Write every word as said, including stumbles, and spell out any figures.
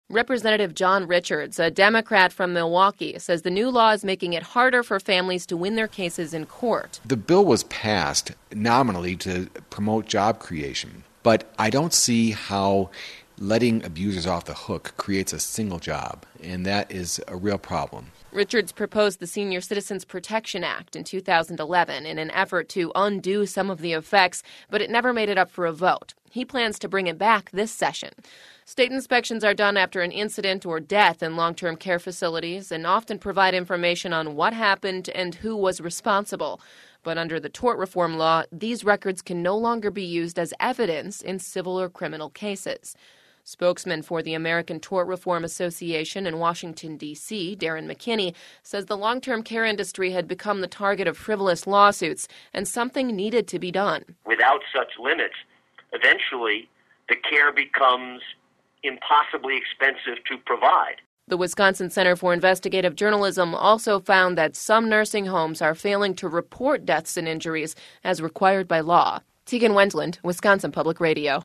Representative John Richards, a Democrat from Milwaukee, says the new law is making it harder for families to win their cases in court. The bill was passed nominally to promote job creation, but I don't see how letting abusers off the hook creates a single job, and that is a real problem. Richards proposed the Senior Citizens Protection Act in two thousand eleven in an effort to undo some of the effects, but it never made it up for a vote. He plans to bring it back this session. State inspections are done after an incident or death in long-term care facilities and often provide information on what happened and who was responsible. But under the tort reform law, these records can no longer be used as evidence in civil or criminal cases. Spokesman for the American Tort Reform Association in Washington, D C, Darren McKinney, says the long-term care industry had become the target of frivolous lawsuits and something needed to be done. Without such limits, eventually the care becomes impossibly expensive to provide. The Wisconsin Center for Investigative Journalism also found that some nursing homes are failing to report deaths and injuries as required by law. Tegan Wendland, Wisconsin Public Radio.